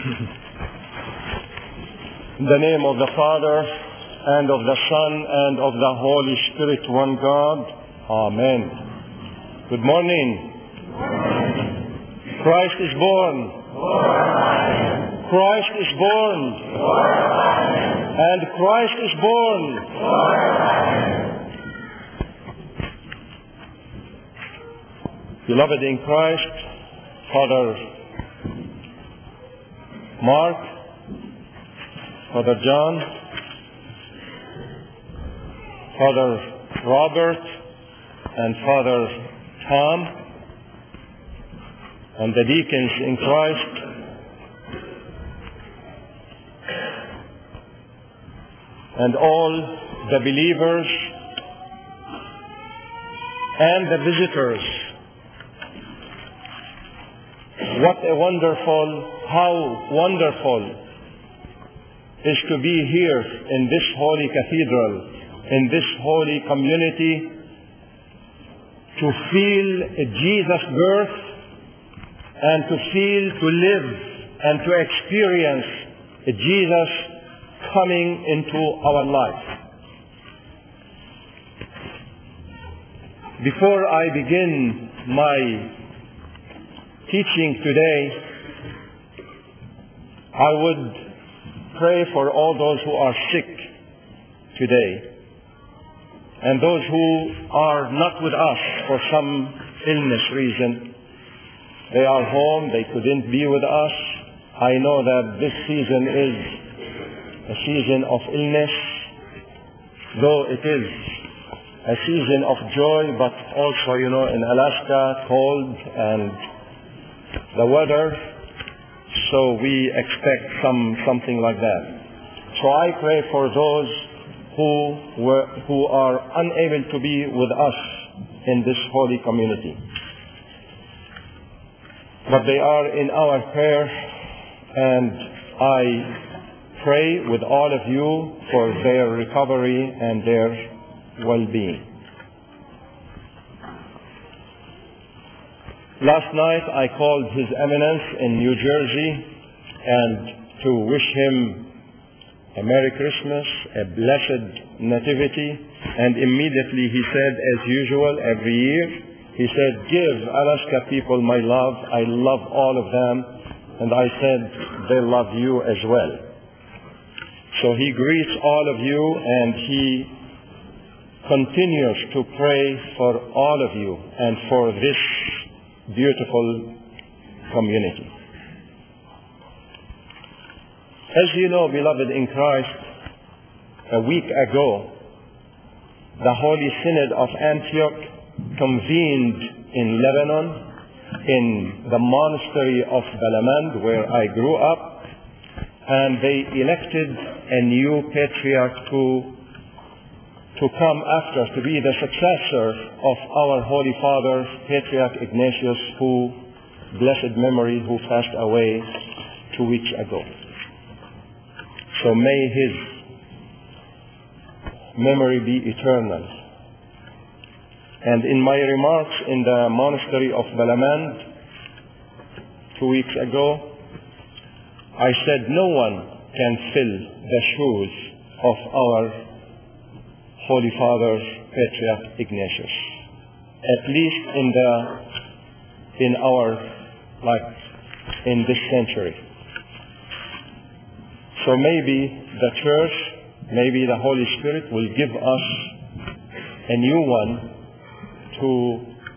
In the name of the Father, and of the Son, and of the Holy Spirit, one God. Amen. Good morning. Christ is born. Christ is born. And Christ is born. Beloved in Christ, Father Mark, Father John, Father Robert, and Father Tom, and the deacons in Christ, and all the believers and the visitors. How wonderful is to be here in this holy cathedral, in this holy community, to feel Jesus' birth and to live and to experience Jesus coming into our life. Before I begin my teaching today, I would pray for all those who are sick today and those who are not with us for some illness reason. They are home, they couldn't be with us. I know that this season is a season of illness, though it is a season of joy, but also, in Alaska, cold and the weather, so we expect something like that. So I pray for those who are unable to be with us in this holy community. But they are in our prayer, and I pray with all of you for their recovery and their well-being. Last night I called His Eminence in New Jersey and to wish him a Merry Christmas, a blessed Nativity, and immediately he said, as usual, every year, he said, "Give Alaska people my love. I love all of them." And I said, "They love you as well." So he greets all of you, and he continues to pray for all of you and for this beautiful community. As you know, beloved in Christ, a week ago, the Holy Synod of Antioch convened in Lebanon, in the monastery of Balamand, where I grew up, and they elected a new patriarch to come after, to be the successor of our Holy Father, Patriarch Ignatius, who, blessed memory, who passed away 2 weeks ago. So may his memory be eternal. And in my remarks in the monastery of Balamand 2 weeks ago, I said no one can fill the shoes of our Holy Father, Patriarch Ignatius, at least in this century. So maybe the Church, maybe the Holy Spirit will give us a new one to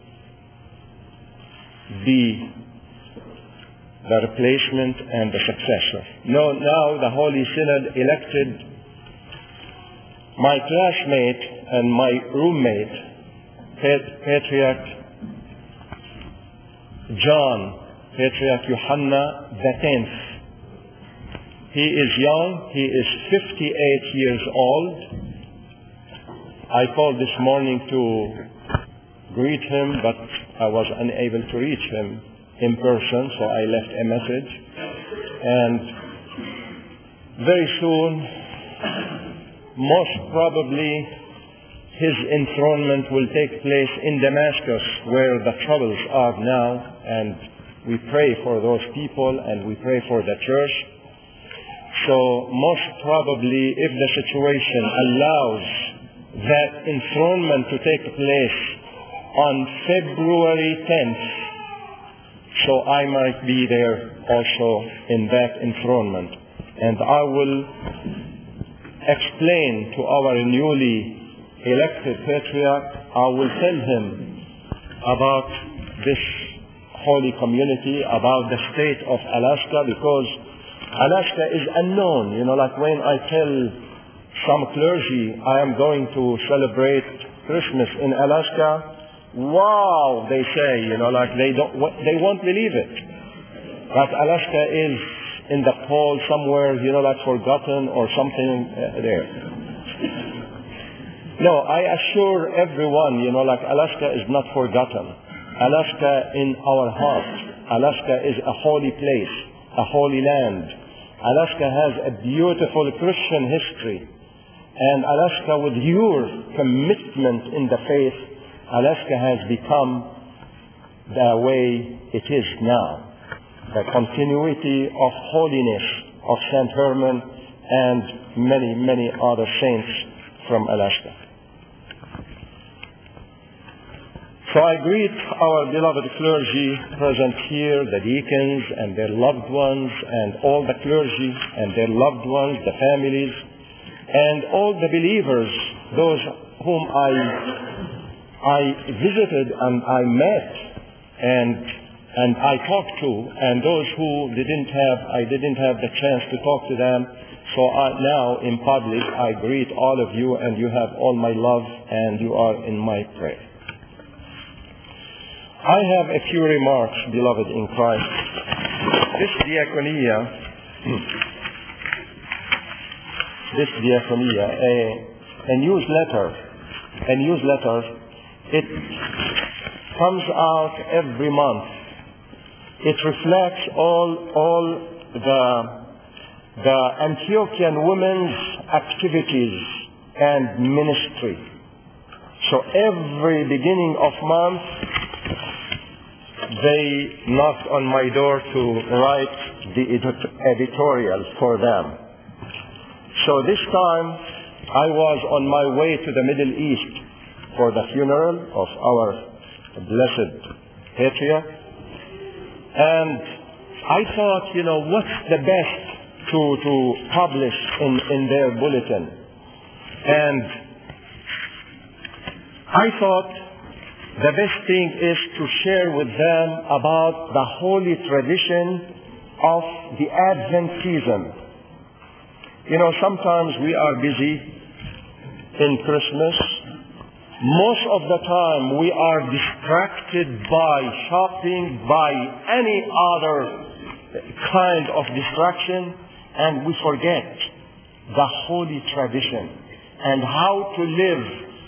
be the replacement and the successor. Now the Holy Synod elected my classmate and my roommate, Patriarch John, Patriarch Yohanna X. He is young. He is 58 years old. I called this morning to greet him, but I was unable to reach him in person, so I left a message. And very soon, most probably, his enthronement will take place in Damascus, where the troubles are now, and We pray for those people and we pray for the church. So most probably, if the situation allows that enthronement to take place on February 10th, so I might be there also in that enthronement. And I will explain to our newly elected patriarch, I will tell him about this holy community, about the state of Alaska, because Alaska is unknown. Like when I tell some clergy I am going to celebrate Christmas in Alaska, wow, they say, like they won't believe it. Like Alaska is in the pole somewhere, like forgotten or something there. No, I assure everyone, like Alaska is not forgotten. Alaska in our heart. Alaska is a holy place, a holy land. Alaska has a beautiful Christian history. And Alaska, with your commitment in the faith, Alaska has become the way it is now. The continuity of holiness of St. Herman and many, many other saints from Alaska. So I greet our beloved clergy present here, the deacons and their loved ones, and all the clergy and their loved ones, the families, and all the believers, those whom I visited and I met and I talked to, and those who I didn't have the chance to talk to them. So now in public I greet all of you, and you have all my love and you are in my prayer. I have a few remarks, beloved in Christ. This diaconia, a newsletter, it comes out every month. It reflects all the Antiochian women's activities and ministry. So every beginning of month, they knocked on my door to write the editorial for them. So this time, I was on my way to the Middle East for the funeral of our blessed patriarch. And I thought, what's the best to publish in their bulletin? And I thought the best thing is to share with them about the holy tradition of the Advent season. Sometimes we are busy in Christmas. Most of the time we are distracted by shopping, by any other kind of distraction, and we forget the holy tradition and how to live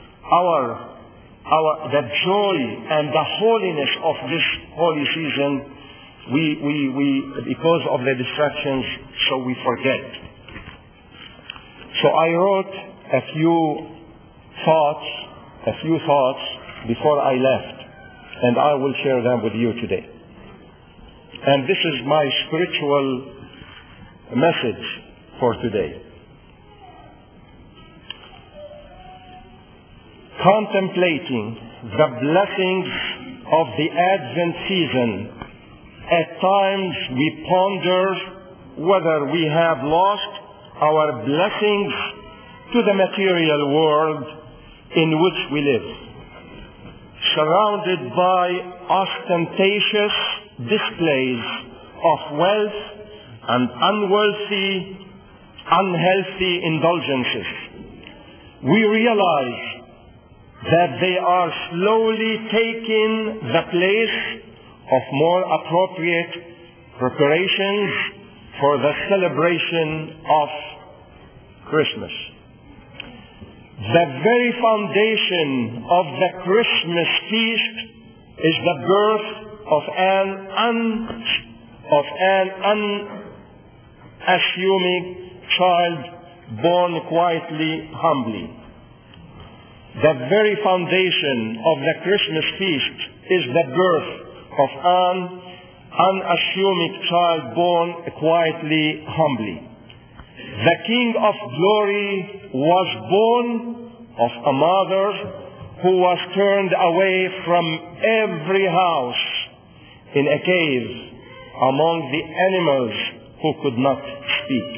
the joy and the holiness of this holy season. We because of the distractions, so we forget. So I wrote a few thoughts before I left, and I will share them with you today. And this is my spiritual message for today. Contemplating the blessings of the Advent season, at times we ponder whether we have lost our blessings to the material world in which we live, surrounded by ostentatious displays of wealth and unhealthy indulgences. We realize that they are slowly taking the place of more appropriate preparations for the celebration of Christmas. The very foundation of the Christmas feast is the birth of an unassuming child born quietly, humbly. The very foundation of the Christmas feast is the birth of an unassuming child born quietly, humbly. The King of Glory was born of a mother who was turned away from every house in a cave among the animals who could not speak.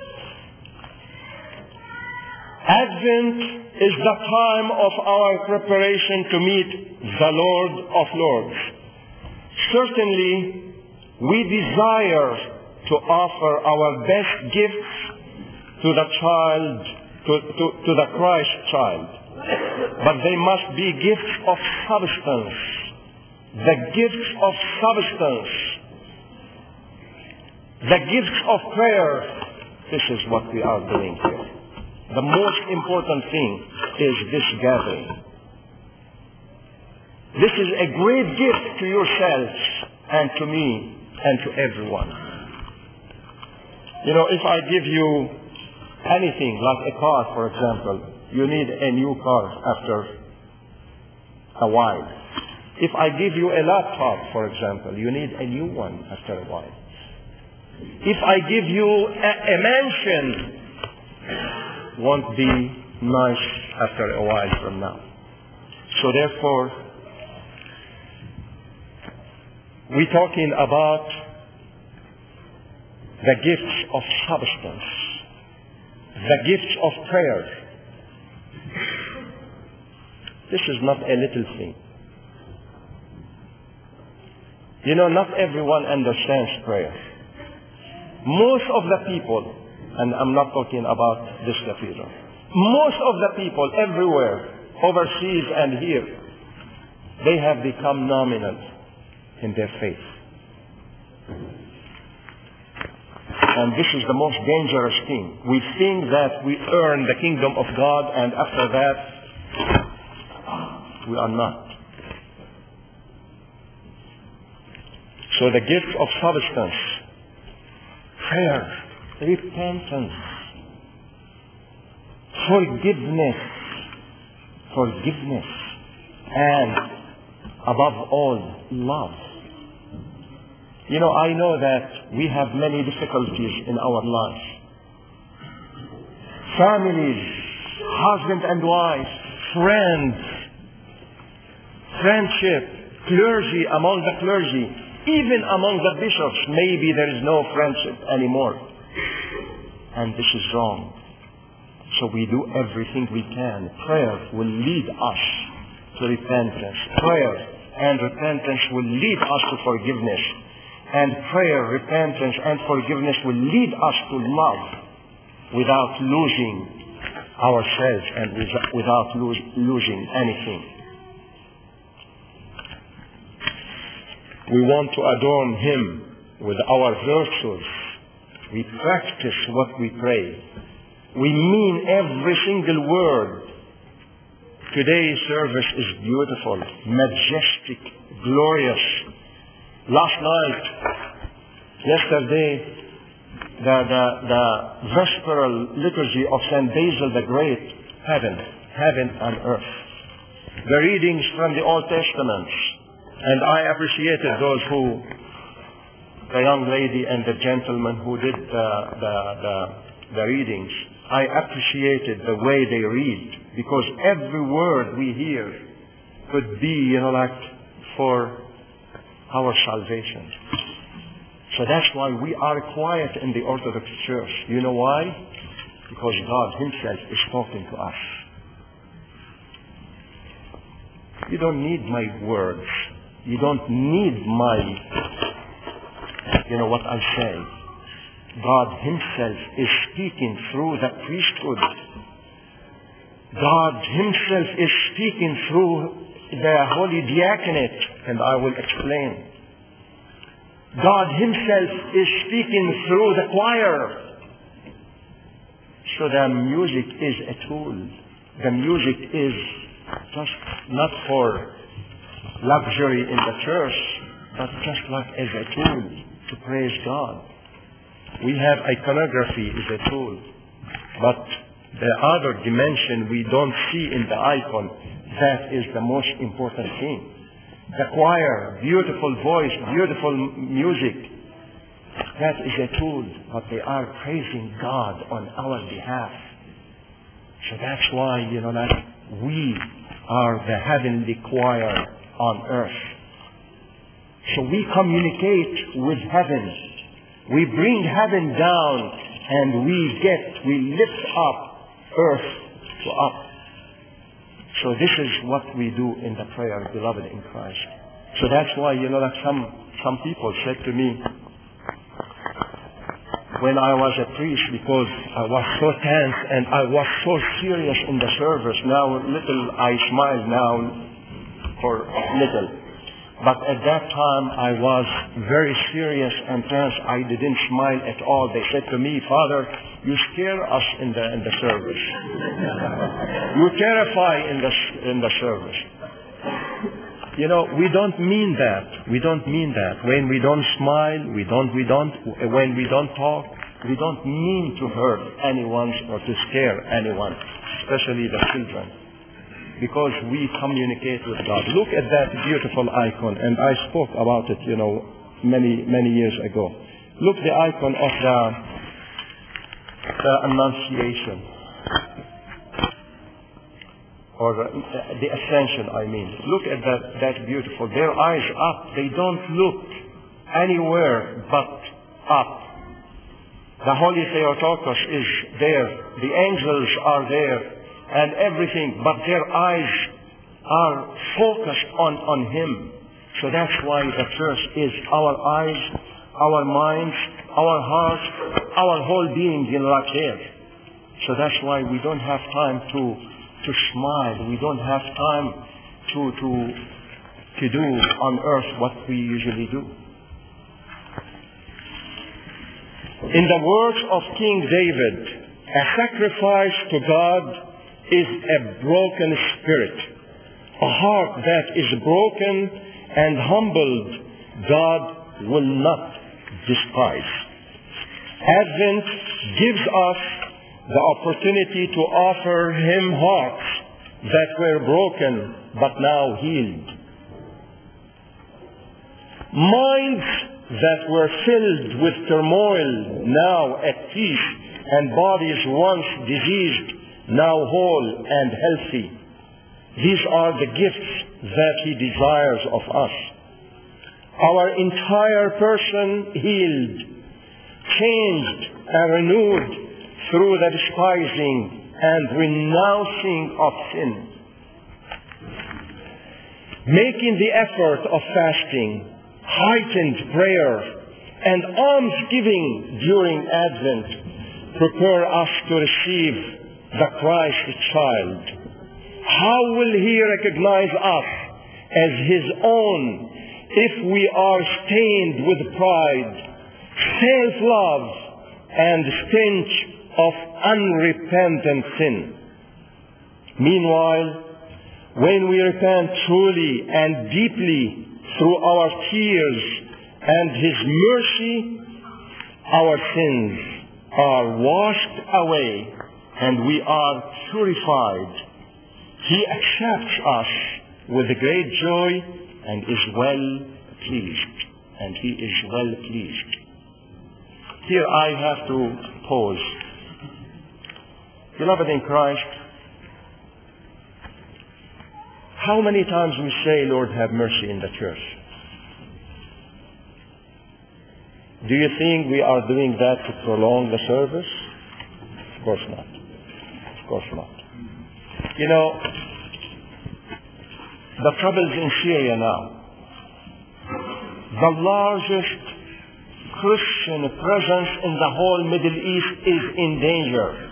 Advent is the time of our preparation to meet the Lord of Lords. Certainly, we desire to offer our best gifts to the child, to the Christ child. But they must be gifts of substance. The gifts of substance. The gifts of prayer. This is what we are doing here. The most important thing is this gathering. This is a great gift to yourselves and to me and to everyone. You know, if I give you anything, like a car, for example, you need a new car after a while. If I give you a laptop, for example, you need a new one after a while. If I give you a mansion, won't be nice after a while from now. So therefore, we're talking about the gifts of substance, the gifts of prayer. This is not a little thing. You know, not everyone understands prayer. Most of the people, and I'm not talking about this cathedral, most of the people everywhere, overseas and here, they have become nominal in their faith. And this is the most dangerous thing. We think that we earn the kingdom of God, and after that, we are not. So the gift of substance, prayer, repentance, forgiveness, and above all, love. You know, I know that we have many difficulties in our life. Families, husband and wife, friends, friendship, clergy, among the clergy, even among the bishops, maybe there is no friendship anymore. And this is wrong. So we do everything we can. Prayer will lead us to repentance. Prayer and repentance will lead us to forgiveness. And prayer, repentance, and forgiveness will lead us to love without losing ourselves and without losing anything. We want to adorn Him with our virtues. We practice what we pray. We mean every single word. Today's service is beautiful, majestic, glorious. Yesterday, the vesperal liturgy of St. Basil the Great, heaven and earth. The readings from the Old Testament. And I appreciated those the young lady and the gentleman who did the readings. I appreciated the way they read, because every word we hear could be, like for our salvation. So that's why we are quiet in the Orthodox Church. You know why? Because God Himself is talking to us. You don't need my words. You don't need what I say. God Himself is speaking through the priesthood. God Himself is speaking through the Holy Diaconate, and I will explain. God Himself is speaking through the choir. So the music is a tool. The music is just not for luxury in the church, but just like as a tool to praise God. We have iconography as a tool, but the other dimension we don't see in the icon, that is the most important thing. the choir, beautiful voice, beautiful music. That is a tool, but they are praising God on our behalf. So that's why, that we are the heavenly choir on earth. So we communicate with heaven. We bring heaven down and we lift up earth to up. So this is what we do in the prayer, beloved in Christ. So that's why, that some people said to me, when I was a priest, because I was so tense and I was so serious in the service. Now I smile now for little. But at that time I was very serious and tense. I didn't smile at all. They said to me, Father, you scare us in the service. You terrify in the service. We don't mean that. We don't mean that. When we don't smile, when we don't talk, we don't mean to hurt anyone or to scare anyone, especially the children, because we communicate with God. Look at that beautiful icon, and I spoke about it, many years ago. Look the icon of the Annunciation. Or the Ascension, I mean. Look at that beautiful. Their eyes up. They don't look anywhere but up. The Holy Theotokos is there. The angels are there. And everything. But their eyes are focused on Him. So that's why the church is our eyes, our minds, our hearts, our whole being like there. So that's why we don't have time to smile. We don't have time to do on earth what we usually do. In the words of King David, a sacrifice to God is a broken spirit. A heart that is broken and humbled, God will not despise. Advent gives us the opportunity to offer Him hearts that were broken but now healed. Minds that were filled with turmoil now at peace, and bodies once diseased now whole and healthy. These are the gifts that He desires of us. Our entire person healed, changed and renewed through the despising and renouncing of sin. Making the effort of fasting, heightened prayer, and almsgiving during Advent prepare us to receive the Christ child. How will He recognize us as His own if we are stained with pride, self-love, and stench of unrepentant sin? Meanwhile, when we repent truly and deeply through our tears and His mercy, our sins are washed away and we are purified. He accepts us with great joy and is well pleased. And He is well pleased. Here I have to pause. Beloved in Christ, how many times we say, Lord, have mercy in the church? Do you think we are doing that to prolong the service? Of course not. Of course not. The troubles in Syria now, the largest Christian presence in the whole Middle East is in danger.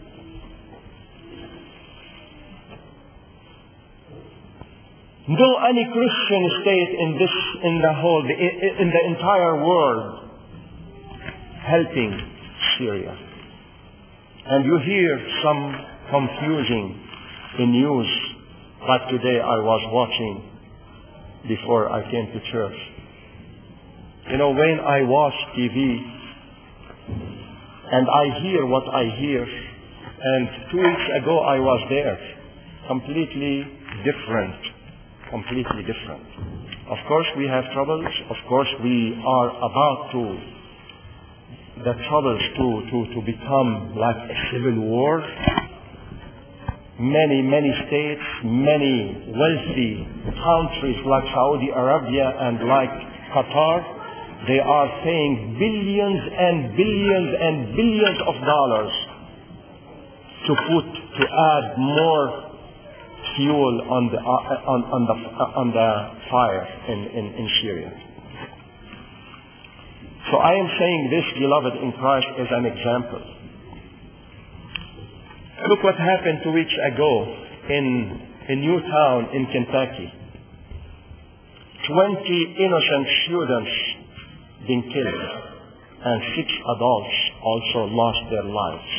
No any Christian state in the entire world helping Syria. And you hear some confusing news, like today I was watching before I came to church. When I watch TV and I hear what I hear, and 2 weeks ago I was there, completely different completely different. Of course we have troubles. Of course we are about the troubles to become like a civil war. Many states, many wealthy countries like Saudi Arabia and like Qatar, they are paying billions and billions and billions of dollars to add more fuel on the fire in Syria. So I am saying this, beloved in Christ, as an example. Look what happened 2 weeks ago in Newtown in Kentucky. 20 innocent students being killed, and 6 adults also lost their lives.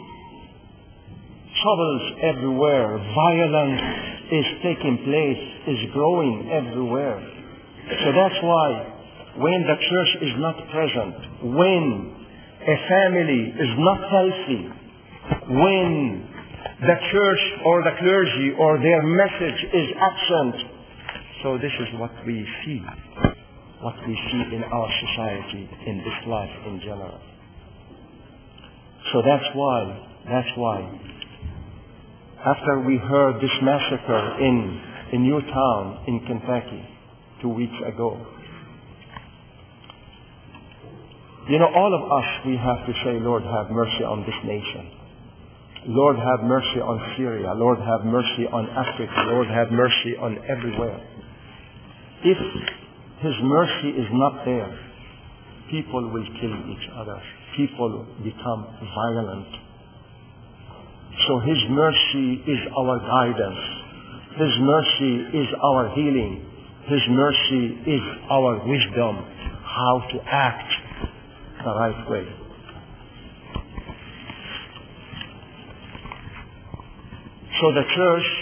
Troubles everywhere. Violence is taking place, is growing everywhere. So that's why when the church is not present, when a family is not healthy, when the church or the clergy or their message is absent, so this is what we see in our society, in this life in general. So that's why after we heard this massacre in Newtown in Kentucky 2 weeks ago, all of us, we have to say, Lord, have mercy on this nation. Lord, have mercy on Syria. Lord, have mercy on Africa. Lord, have mercy on everywhere. If His mercy is not there, people will kill each other. People become violent. So His mercy is our guidance. His mercy is our healing. His mercy is our wisdom, how to act the right way. So the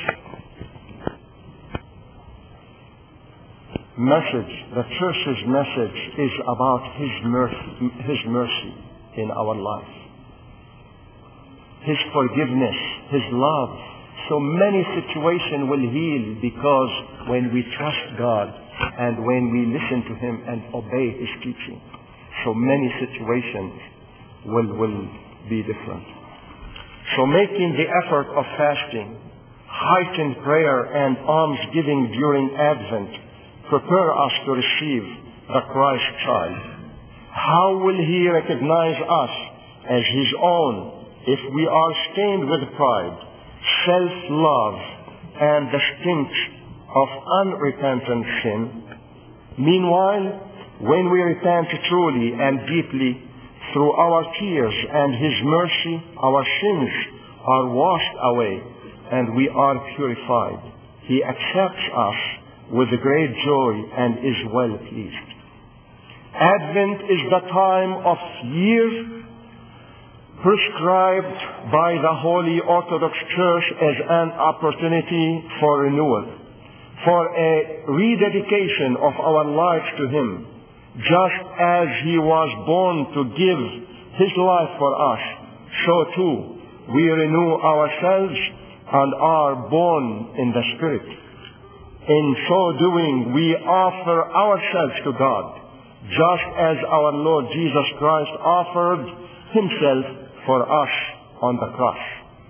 church's message is about His mercy in our life. His forgiveness, His love. So many situations will heal because when we trust God and when we listen to Him and obey His teaching, so many situations will be different. So making the effort of fasting, heightened prayer and almsgiving during Advent prepare us to receive the Christ child. How will He recognize us as His own if we are stained with pride, self-love, and the stench of unrepentant sin? Meanwhile, when we repent truly and deeply through our tears and His mercy, our sins are washed away and we are purified. He accepts us with great joy and is well pleased. Advent is the time of year prescribed by the Holy Orthodox Church as an opportunity for renewal, for a rededication of our lives to Him. Just as He was born to give His life for us, so too we renew ourselves and are born in the Spirit. In so doing, we offer ourselves to God, just as our Lord Jesus Christ offered Himself for us on the cross.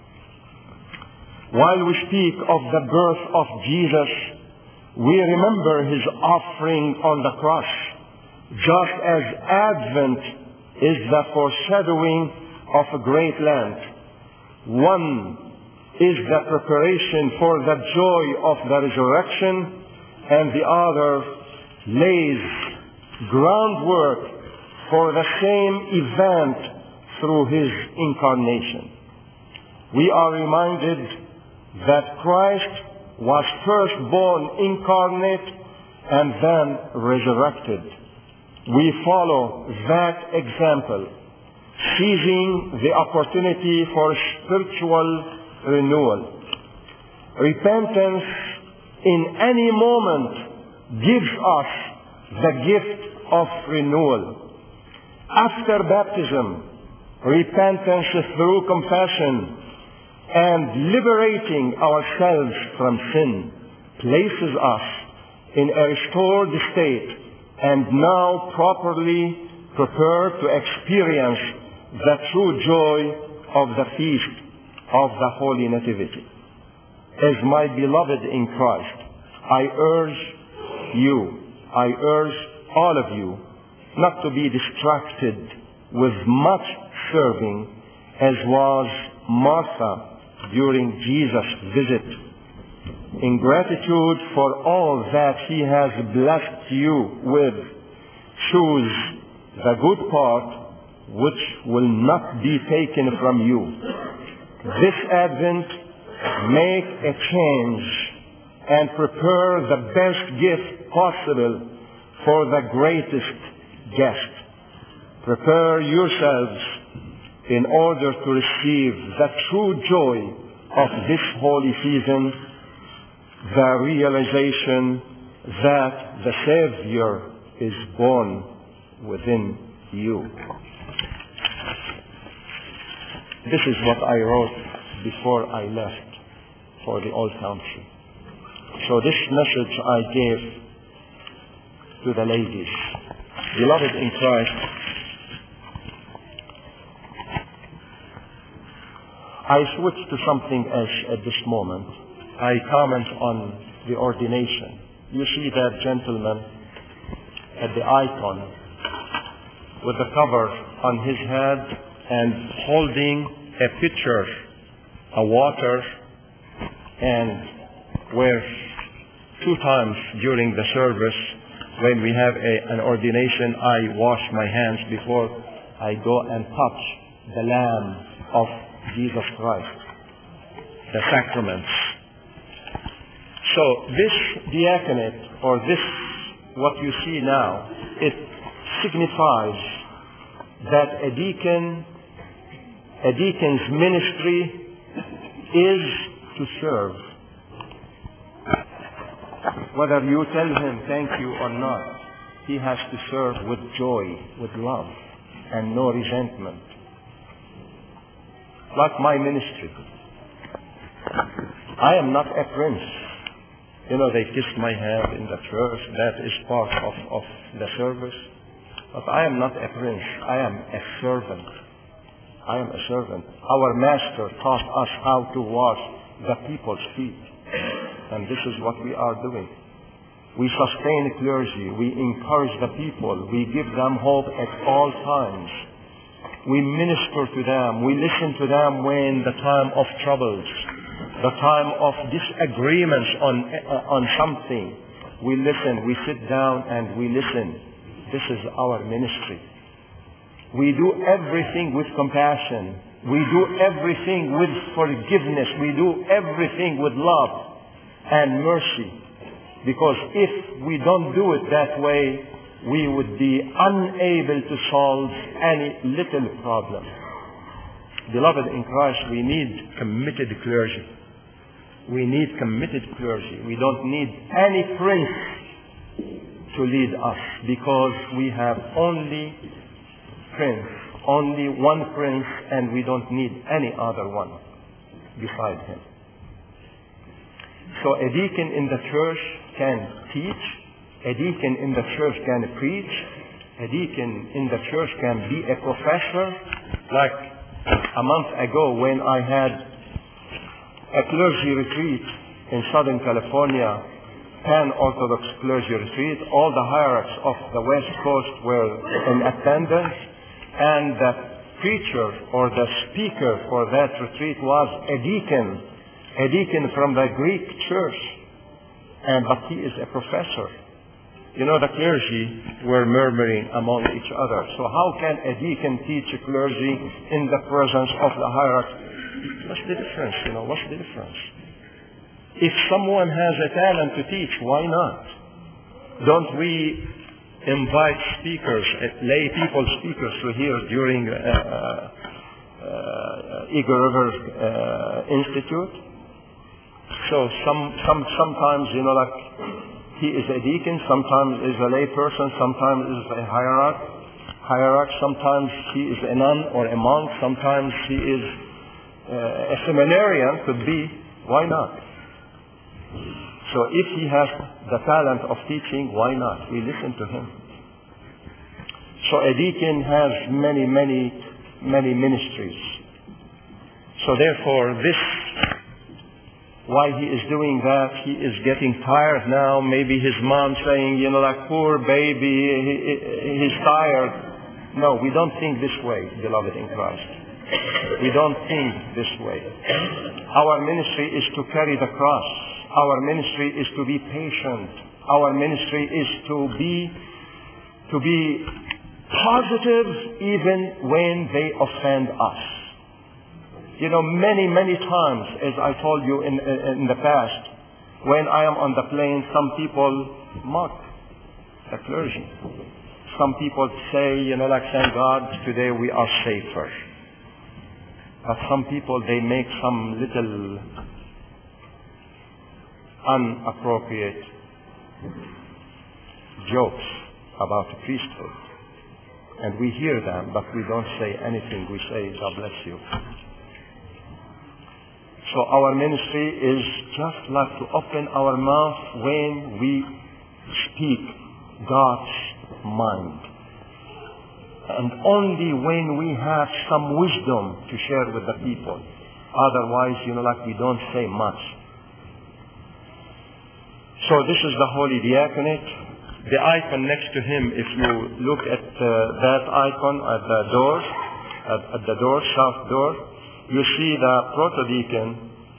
While we speak of the birth of Jesus, we remember His offering on the cross, just as Advent is the foreshadowing of a great land. One is the preparation for the joy of the resurrection, and the other lays groundwork for the same event through His incarnation. We are reminded that Christ was first born incarnate and then resurrected. We follow that example, seizing the opportunity for spiritual renewal. Repentance in any moment gives us the gift of renewal. After baptism, repentance through compassion and liberating ourselves from sin places us in a restored state and now properly prepared to experience the true joy of the feast of the Holy Nativity. As my beloved in Christ, I urge all of you not to be distracted with much serving as was Martha during Jesus' visit. In gratitude for all that He has blessed you with, choose the good part which will not be taken from you. This Advent, make a change and prepare the best gift possible for the greatest guest. Prepare yourselves in order to receive the true joy of this holy season, the realization that the Savior is born within you. This is what I wrote before I left for the Old Country. So this message I gave to the ladies. Beloved in Christ, I switch to something else at this moment. I comment on the ordination. You see that gentleman at the icon with the cover on his head and holding a pitcher, a water, and where 2 times during the service when we have an ordination, I wash my hands before I go and touch the Lamb of Jesus Christ, the sacraments. So this diaconate, or this, what you see now, it signifies that a deacon's ministry is to serve. Whether you tell him thank you or not, he has to serve with joy, with love, and no resentment. Like my ministry. I am not a prince. You know, they kiss my hand in the church. That is part of the service. But I am not a prince. I am a servant. I am a servant. Our master taught us how to wash the people's feet. And this is what we are doing. We sustain clergy. We encourage the people. We give them hope at all times. We minister to them. We listen to them when the time of troubles, the time of disagreements on something. We listen. We sit down and we listen. This is our ministry. We do everything with compassion. We do everything with forgiveness. We do everything with love and mercy. Because if we don't do it that way, we would be unable to solve any little problem. Beloved in Christ, we need committed clergy. We need committed clergy. We don't need any prince to lead us, because we have only one prince, and we don't need any other one beside him. So a deacon in the church can teach. A deacon in the church can preach. A deacon in the church can be a professor. Like a month ago when I had a clergy retreat in Southern California, Pan-Orthodox clergy retreat, all the hierarchs of the West Coast were in attendance, and the preacher or the speaker for that retreat was a deacon from the Greek church, but he is a professor. You know, the clergy were murmuring among each other. So how can a deacon teach a clergy in the presence of the hierarchy? What's the difference? What's the difference? If someone has a talent to teach, why not? Don't we invite speakers, lay people speakers to hear during Eagle River Institute? So sometimes, like he is a deacon, sometimes is a lay person, sometimes is a hierarch, sometimes he is a nun or a monk, sometimes he is a seminarian, could be. Why not? So if he has the talent of teaching, why not? We listen to him. So a deacon has many ministries. So therefore, why he is doing that, he is getting tired now. Maybe his mom saying, like, poor baby, he's tired. No, we don't think this way, beloved in Christ. We don't think this way. Our ministry is to carry the cross. Our ministry is to be patient. Our ministry is to be positive even when they offend us. Many times, as I told you in the past, when I am on the plane, some people mock the clergy. Some people say, thank God, today we are safer. But some people, they make some little inappropriate jokes about the priesthood. And we hear them, but we don't say anything. We say, God bless you. So our ministry is just like to open our mouth when we speak God's mind. And only when we have some wisdom to share with the people. Otherwise, we don't say much. So this is the Holy Diaconate. The icon next to him, if you look at that icon at the door, south door, you see the protodeacon,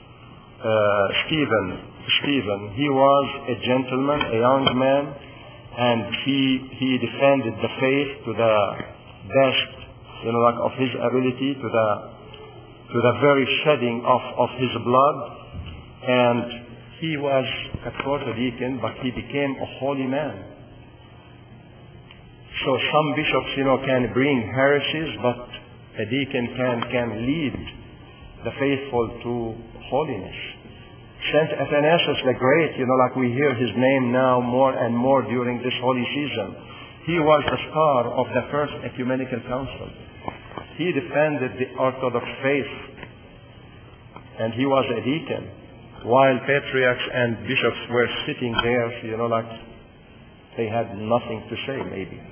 Stephen. He was a gentleman, a young man, and he defended the faith to the best, of his ability, to the very shedding of his blood. And he was a protodeacon, but he became a holy man. So some bishops, can bring heresies, but a deacon can lead the faithful to holiness. Saint Athanasius the Great, we hear his name now more and more during this holy season. He was the star of the First Ecumenical Council. He defended the Orthodox faith, and he was a deacon, while patriarchs and bishops were sitting there, they had nothing to say, maybe.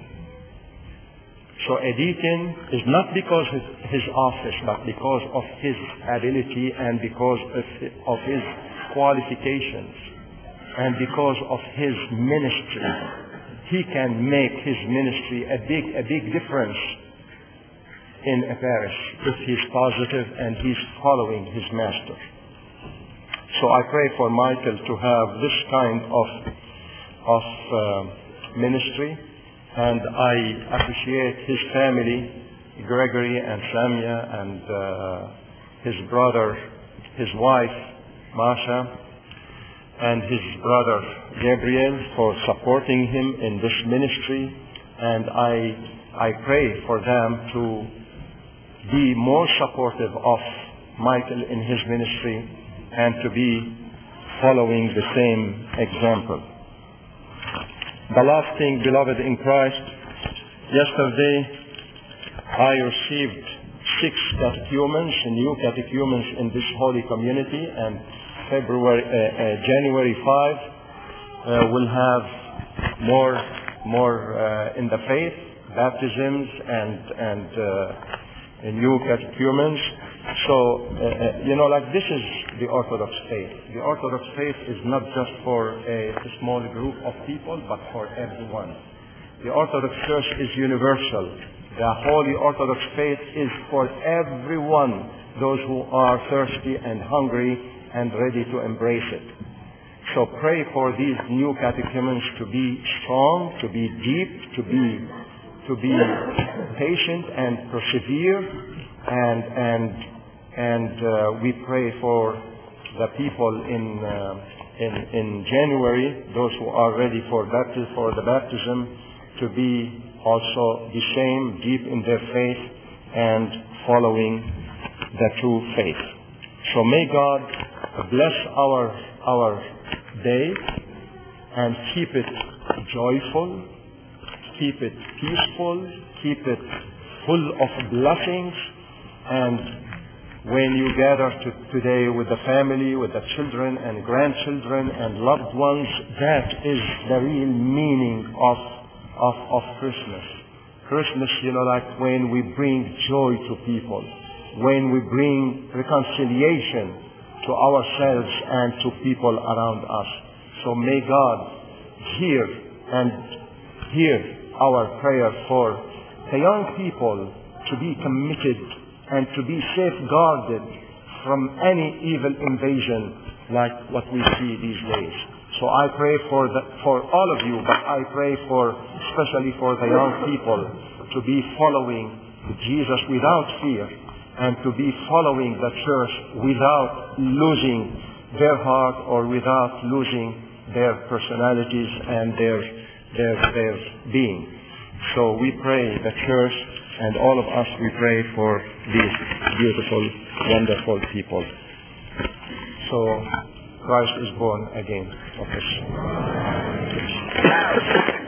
So a deacon is not because of his office, but because of his ability and because of his qualifications and because of his ministry. He can make his ministry a big difference in a parish if he's positive and he's following his master. So I pray for Michael to have this kind of ministry. And I appreciate his family, Gregory and Samia, and his brother, his wife, Masha, and his brother, Gabriel, for supporting him in this ministry. And I pray for them to be more supportive of Michael in his ministry and to be following the same example. The last thing, beloved in Christ, yesterday I received 6 catechumens, new catechumens in this holy community, and January 5 will have more in the faith, baptisms and new catechumens. So, this is the Orthodox faith. The Orthodox faith is not just for a small group of people, but for everyone. The Orthodox Church is universal. The Holy Orthodox faith is for everyone, those who are thirsty and hungry and ready to embrace it. So pray for these new catechumens to be strong, to be deep, to be patient and persevere, and we pray for the people in January, those who are ready for the baptism, to be also the same, deep in their faith and following the true faith. So may God bless our day and keep it joyful, keep it peaceful, keep it full of blessings, and when you gather today with the family, with the children and grandchildren and loved ones, that is the real meaning of Christmas. Christmas, like when we bring joy to people, when we bring reconciliation to ourselves and to people around us. So may God hear our prayer for the young people to be committed and to be safeguarded from any evil invasion like what we see these days. So I pray for all of you, but I pray especially for the young people to be following Jesus without fear and to be following the church without losing their heart or without losing their personalities and their being. So we pray, the church and all of us, we pray for these beautiful, wonderful people. So Christ is born again of us.